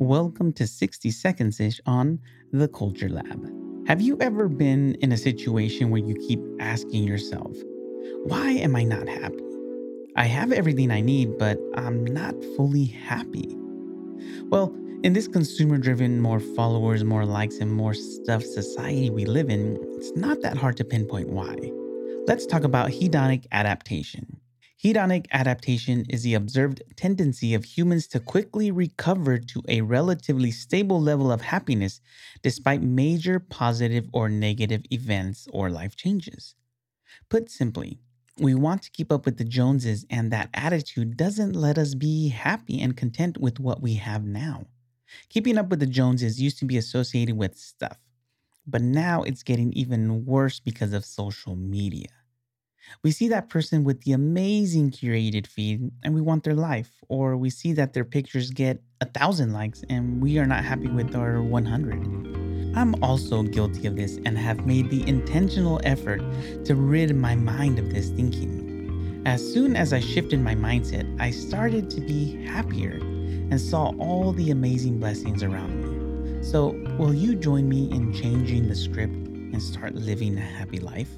welcome to 60 Seconds-ish on The Culture Lab. Have you ever been in a situation where you keep asking yourself, why am I not happy? I have everything I need, but I'm not fully happy. Well, in this consumer-driven, more followers, more likes, and more stuff society we live in, it's not that hard to pinpoint why. Let's talk about hedonic adaptation. Hedonic adaptation is the observed tendency of humans to quickly recover to a relatively stable level of happiness despite major positive or negative events or life changes. Put simply, we want to keep up with the Joneses, and that attitude doesn't let us be happy and content with what we have now. Keeping up with the Joneses used to be associated with stuff, but now it's getting even worse because of social media. We see that person with the amazing curated feed and we want their life, or we see that their pictures get 1,000 likes and we are not happy with our 100. I'm also guilty of this and have made the intentional effort to rid my mind of this thinking. As soon as I shifted my mindset, I started to be happier and saw all the amazing blessings around me. So, will you join me in changing the script and start living a happy life?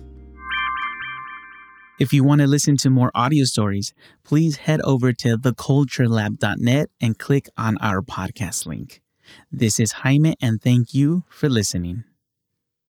If you want to listen to more audio stories, please head over to theculturelab.net and click on our podcast link. This is Jaime, and thank you for listening.